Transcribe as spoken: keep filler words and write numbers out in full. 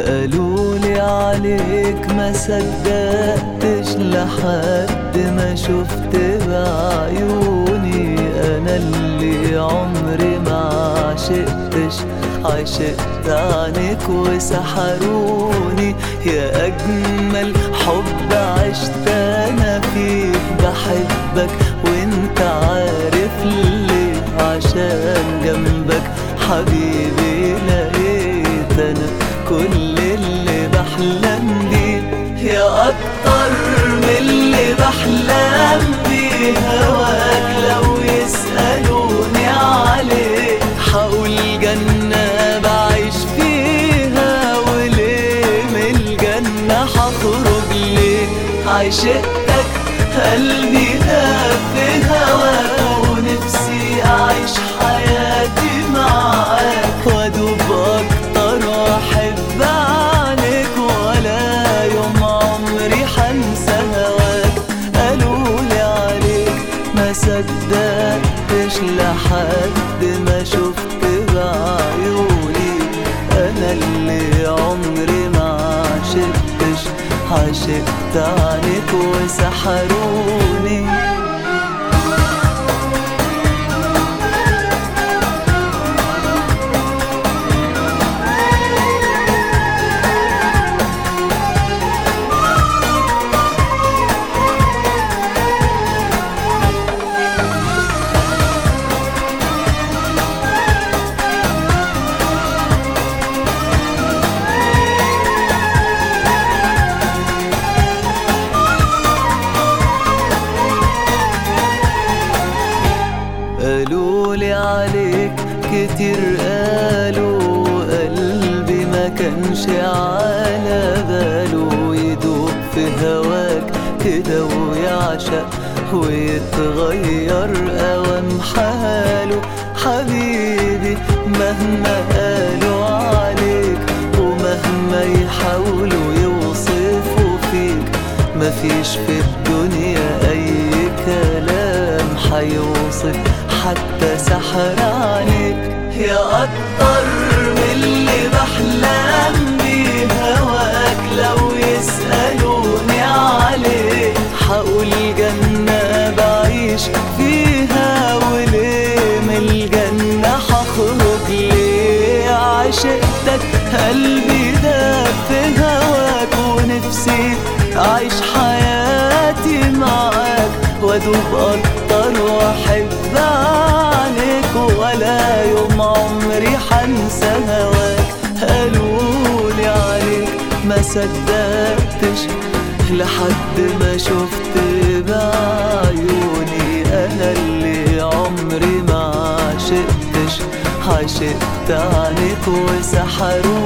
قالولي عليك ما صدقتش لحد ما شفت بعيوني. انا اللي عمري ما عشقتش عشقت عنك وسحروني. يا اجمل حب عشت انا فيك، بحبك وانت عارف ليه. عشان جنبك حبيبي لقيت انا كل اللي بحلم بيه. يا اكتر من اللي بحلم بيه هواك، لو يسألوني عليه حقول جنة بعيش فيها. وليه من الجنة حخرج ليه؟ عشقتك قلبي داب في هواك، ونفسي اعيش حياتي معاك وادوب اكتر واحب عنك، ولا يوم عمري حنسى هواك. قالولي عليك ما صدقتش لحد ما شفت بعيوني. انا اللي عمري ما عشقتش عشقت عنك وسحروني. قالولي عليك كتير قالوا، قلبي ما كانش على باله يدوب في هواك كده ويعشق ويتغير اوام حاله. حبيبي مهما قالوا عليك ومهما يحاولوا يوصفوا فيك، مفيش في الدنيا اي كلام حيوصف حتى سحر عليك. يا اكتر من اللي بحلم بيه هواك، لو يسألوني عليه حقول جنة بعيش فيها. وليه من الجنة حخرج ليه؟ عشقتك قلبي داب في هواك، ونفسي اعيش حياتي معاك وادوب اكتر واحب عنك، ولا يوم عمري حنسى هواك. قالولي عليك ما صدقتش لحد ما شفت بعيوني. انا اللي عمري ما عشقتش عشقت عنك وسحروني.